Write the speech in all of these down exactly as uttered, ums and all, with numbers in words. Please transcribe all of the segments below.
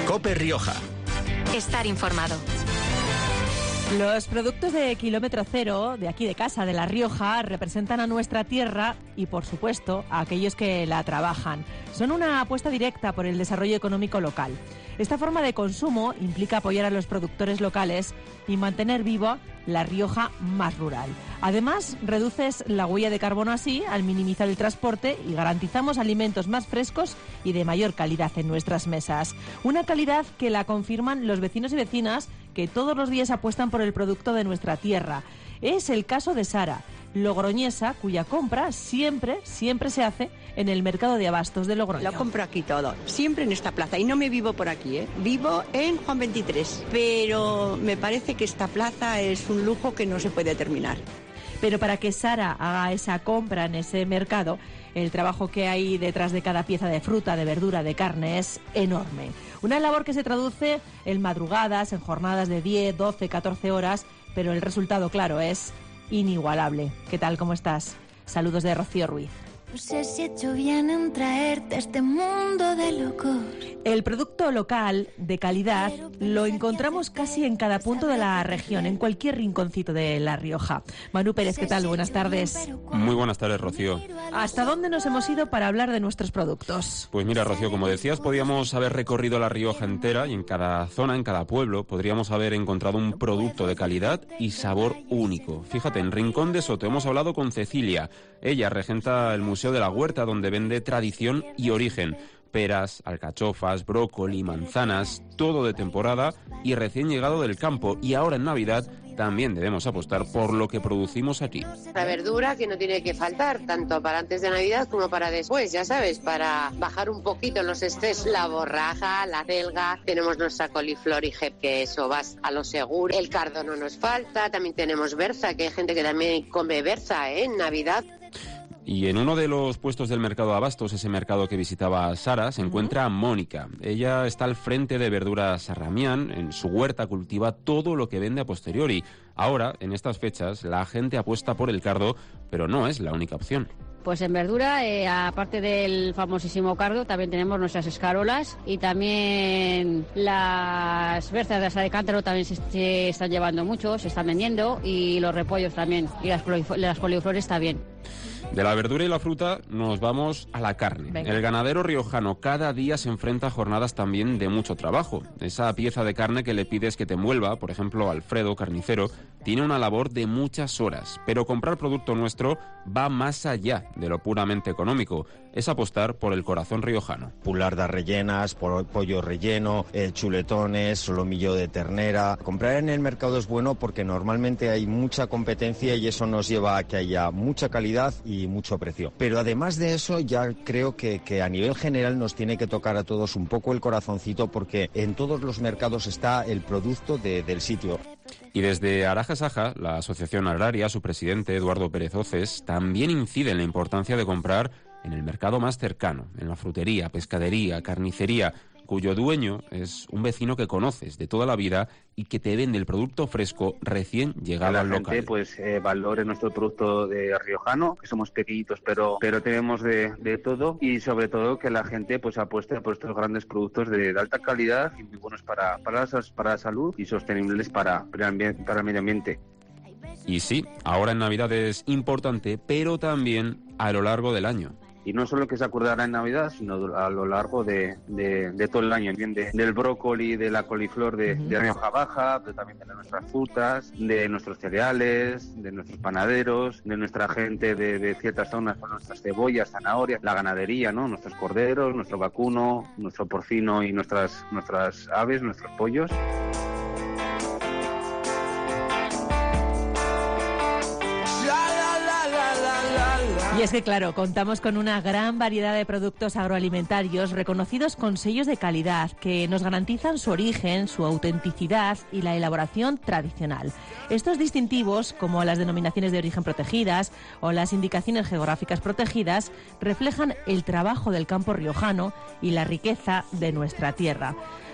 COPE Rioja. Estar informado. Los productos de kilómetro cero, de aquí de casa, de La Rioja, representan a nuestra tierra y, por supuesto, a aquellos que la trabajan. Son una apuesta directa por el desarrollo económico local. Esta forma de consumo implica apoyar a los productores locales y mantener viva La Rioja más rural. Además, reduces la huella de carbono así al minimizar el transporte y garantizamos alimentos más frescos y de mayor calidad en nuestras mesas. Una calidad que la confirman los vecinos y vecinas que todos los días apuestan por el producto de nuestra tierra. Es el caso de Sara, logroñesa, cuya compra siempre, siempre se hace en el mercado de abastos de Logroño. Lo compro aquí todo, siempre en esta plaza. Y no me vivo por aquí, ¿eh? Vivo en Juan veintitrés. Pero me parece que esta plaza es un lujo que no se puede terminar. Pero para que Sara haga esa compra en ese mercado, el trabajo que hay detrás de cada pieza de fruta, de verdura, de carne es enorme. Una labor que se traduce en madrugadas, en jornadas de diez, doce, catorce horas, pero el resultado, claro, es inigualable. ¿Qué tal? ¿Cómo estás? Saludos de Rocío Ruiz. No sé si he hecho bien en traerte a este mundo de locos. El producto local, de calidad, lo encontramos casi en cada punto de la región, en cualquier rinconcito de La Rioja. Manu Pérez, ¿qué tal? Buenas tardes. Muy buenas tardes, Rocío. ¿Hasta dónde nos hemos ido para hablar de nuestros productos? Pues mira, Rocío, como decías, podíamos haber recorrido La Rioja entera y en cada zona, en cada pueblo, podríamos haber encontrado un producto de calidad y sabor único. Fíjate, en Rincón de Soto hemos hablado con Cecilia. Ella regenta el Museo de la Huerta, donde vende tradición y origen. Peras, alcachofas, brócoli, manzanas, todo de temporada y recién llegado del campo. Y ahora en Navidad también debemos apostar por lo que producimos aquí. La verdura que no tiene que faltar, tanto para antes de Navidad como para después, ya sabes, para bajar un poquito los estrés. La borraja, la celga, tenemos nuestra coliflor y jep, que eso vas a lo seguro. El cardo no nos falta, también tenemos berza, que hay gente que también come berza, ¿eh? En Navidad. Y en uno de los puestos del mercado de abastos, ese mercado que visitaba Sara, se encuentra uh-huh. Mónica. Ella está al frente de Verduras Sarramián. En su huerta cultiva todo lo que vende a posteriori. Ahora, en estas fechas, la gente apuesta por el cardo, pero no es la única opción. Pues en verdura, eh, aparte del famosísimo cardo, también tenemos nuestras escarolas y también las berzas de asa de cántaro también se, se están llevando mucho, se están vendiendo, y los repollos también, y las, las coliflores también. De la verdura y la fruta nos vamos a la carne. Venga. El ganadero riojano cada día se enfrenta a jornadas también de mucho trabajo. Esa pieza de carne que le pides que te envuelva, por ejemplo Alfredo, carnicero, tiene una labor de muchas horas. Pero comprar producto nuestro va más allá de lo puramente económico. Es apostar por el corazón riojano. Pulardas rellenas, pollo relleno, eh, chuletones, solomillo de ternera. Comprar en el mercado es bueno porque normalmente hay mucha competencia y eso nos lleva a que haya mucha calidad y mucho precio. Pero además de eso, ya creo que, que a nivel general nos tiene que tocar a todos un poco el corazoncito, porque en todos los mercados está el producto de, del sitio. Y desde Araja Saja, la asociación agraria, su presidente, Eduardo Pérez Oces, también incide en la importancia de comprar en el mercado más cercano, en la frutería, pescadería, carnicería, cuyo dueño es un vecino que conoces de toda la vida y que te vende el producto fresco recién llegado al local. La gente pues eh, valore nuestro producto de riojano, que somos pequeñitos pero pero tenemos de, de todo, y sobre todo que la gente pues apueste por estos grandes productos de, de alta calidad y muy buenos para, para, la, para la salud y sostenibles para, para, el, para el medio ambiente. Y sí, ahora en Navidad es importante, pero también a lo largo del año. Y no solo que se acordará en Navidad, sino a lo largo de, de, de todo el año, bien de, del brócoli, de la coliflor de, uh-huh. de Rioja Baja, pero también de nuestras frutas, de nuestros cereales, de nuestros panaderos, de nuestra gente de, de ciertas zonas, con nuestras cebollas, zanahorias, la ganadería, ¿no? Nuestros corderos, nuestro vacuno, nuestro porcino y nuestras, nuestras aves, nuestros pollos. Y es que, claro, contamos con una gran variedad de productos agroalimentarios reconocidos con sellos de calidad que nos garantizan su origen, su autenticidad y la elaboración tradicional. Estos distintivos, como las denominaciones de origen protegidas o las indicaciones geográficas protegidas, reflejan el trabajo del campo riojano y la riqueza de nuestra tierra.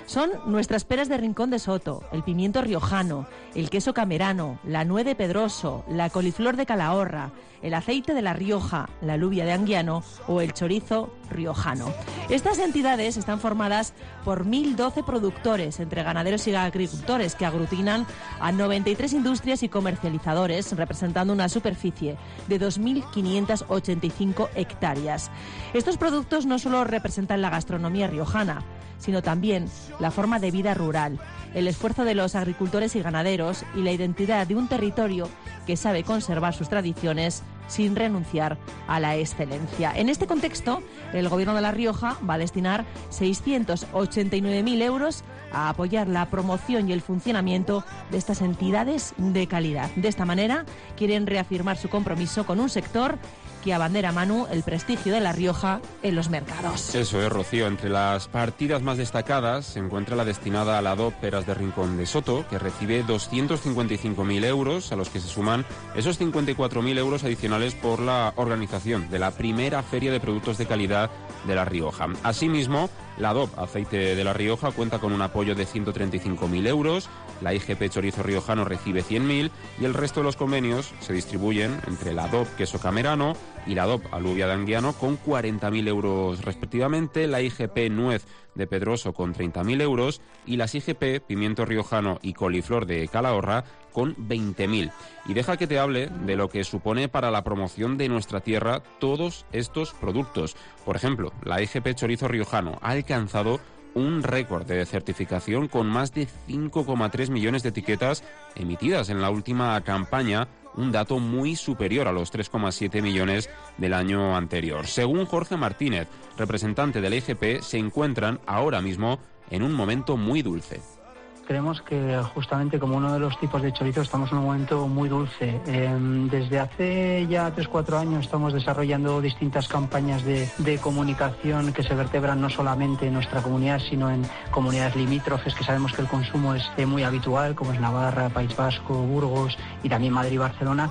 Son nuestras peras de Rincón de Soto, el pimiento riojano, el queso camerano, la nuez de Pedroso, la coliflor de Calahorra, el aceite de La Rioja, la alubia de Anguiano o el chorizo riojano. Estas entidades están formadas por mil doce productores, entre ganaderos y agricultores, que aglutinan a noventa y tres industrias y comercializadores, representando una superficie de dos mil quinientas ochenta y cinco hectáreas. Estos productos no solo representan la gastronomía riojana, sino también la forma de vida rural, el esfuerzo de los agricultores y ganaderos y la identidad de un territorio que sabe conservar sus tradiciones sin renunciar a la excelencia. En este contexto, el Gobierno de La Rioja va a destinar seiscientos ochenta y nueve mil euros a apoyar la promoción y el funcionamiento de estas entidades de calidad. De esta manera, quieren reafirmar su compromiso con un sector que abandera, Manu, el prestigio de La Rioja en los mercados. Eso es, Rocío. Entre las partidas más destacadas se encuentra la destinada a la D O P Peras de Rincón de Soto, que recibe doscientos cincuenta y cinco mil euros, a los que se suman esos cincuenta y cuatro mil euros adicionales por la organización de la primera Feria de Productos de Calidad de La Rioja. Asimismo, la D O P Aceite de La Rioja cuenta con un apoyo de ciento treinta y cinco mil euros, la I G P Chorizo Riojano recibe cien mil y el resto de los convenios se distribuyen entre la D O P Queso Camerano y la D O P Alubia de Anguiano con cuarenta mil euros respectivamente, la I G P Nuez de Pedroso con treinta mil euros y las I G P Pimiento Riojano y Coliflor de Calahorra con veinte mil. Y deja que te hable de lo que supone para la promoción de nuestra tierra todos estos productos. Por ejemplo, la I G P Chorizo Riojano ha alcanzado un récord de certificación con más de cinco coma tres millones de etiquetas emitidas en la última campaña, un dato muy superior a los tres coma siete millones del año anterior. Según Jorge Martínez, representante de la I G P, se encuentran ahora mismo en un momento muy dulce. Creemos que justamente como uno de los tipos de chorizo estamos en un momento muy dulce. Eh, desde hace ya tres o cuatro años estamos desarrollando distintas campañas de, de comunicación que se vertebran no solamente en nuestra comunidad, sino en comunidades limítrofes que sabemos que el consumo es eh, muy habitual, como es Navarra, País Vasco, Burgos y también Madrid y Barcelona.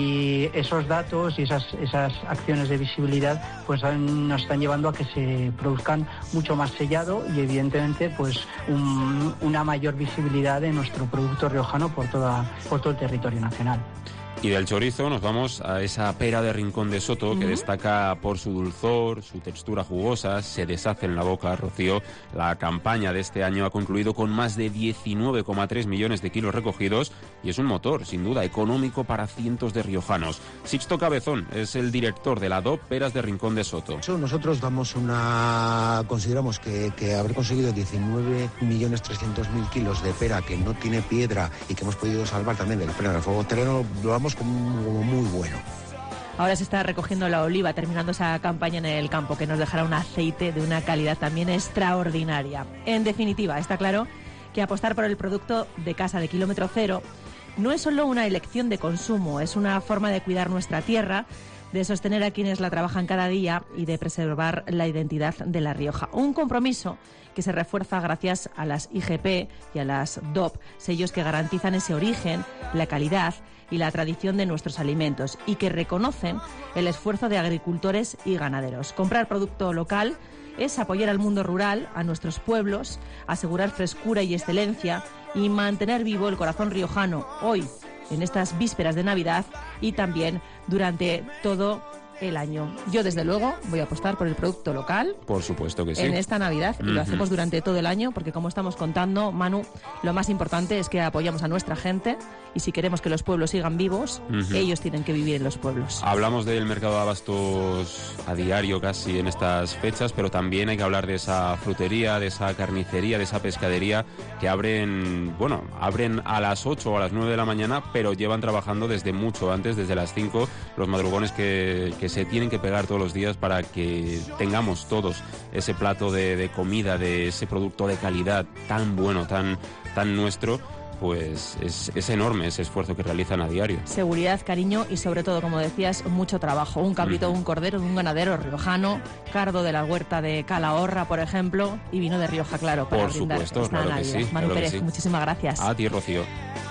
Y esos datos y esas, esas acciones de visibilidad pues nos están llevando a que se produzcan mucho más sellado y evidentemente pues un, una mayor visibilidad visibilidad de nuestro producto riojano por toda por todo el territorio nacional. Y del chorizo nos vamos a esa pera de Rincón de Soto, uh-huh, que destaca por su dulzor, su textura jugosa, se deshace en la boca, Rocío. La campaña de este año ha concluido con más de diecinueve coma tres millones de kilos recogidos y es un motor, sin duda, económico para cientos de riojanos. Sixto Cabezón es el director de la D O P Peras de Rincón de Soto. Nosotros damos una... consideramos que, que haber conseguido diecinueve millones trescientos mil kilos de pera que no tiene piedra y que hemos podido salvar también de la pera del fuego terreno, lo damos como muy bueno. Ahora se está recogiendo la oliva, terminando esa campaña en el campo, que nos dejará un aceite de una calidad también extraordinaria. En definitiva, está claro que apostar por el producto de casa de kilómetro cero no es solo una elección de consumo, es una forma de cuidar nuestra tierra, de sostener a quienes la trabajan cada día y de preservar la identidad de La Rioja. Un compromiso que se refuerza gracias a las I G P y a las D O P, sellos que garantizan ese origen, la calidad y la tradición de nuestros alimentos y que reconocen el esfuerzo de agricultores y ganaderos. Comprar producto local es apoyar al mundo rural, a nuestros pueblos, asegurar frescura y excelencia y mantener vivo el corazón riojano hoy, en estas vísperas de Navidad y también durante todo el año. Yo, desde luego, voy a apostar por el producto local. Por supuesto que sí. En esta Navidad, y uh-huh, lo hacemos durante todo el año, porque como estamos contando, Manu, lo más importante es que apoyamos a nuestra gente y si queremos que los pueblos sigan vivos, uh-huh, ellos tienen que vivir en los pueblos. Hablamos del mercado de abastos a diario casi en estas fechas, pero también hay que hablar de esa frutería, de esa carnicería, de esa pescadería que abren, bueno, abren a las ocho o a las nueve de la mañana, pero llevan trabajando desde mucho antes, desde las cinco, los madrugones que, que se tienen que pegar todos los días para que tengamos todos ese plato de, de comida, de ese producto de calidad tan bueno, tan, tan nuestro. Pues es, es enorme ese esfuerzo que realizan a diario. Seguridad, cariño y sobre todo, como decías, mucho trabajo. Un cabrito, uh-huh, un cordero de un ganadero riojano, cardo de la huerta de Calahorra, por ejemplo, y vino de Rioja, claro, para por brindar supuesto, esta claro Navidad. que sí, Manu claro Pérez, que sí. Muchísimas gracias. A ti, Rocío.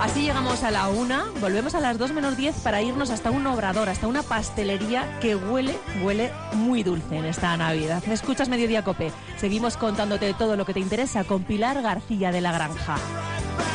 Así llegamos a la una, volvemos a las dos menos diez para irnos hasta un obrador, hasta una pastelería que huele, huele muy dulce en esta Navidad. Escuchas Mediodía Cope. Seguimos contándote todo lo que te interesa con Pilar García de la Granja.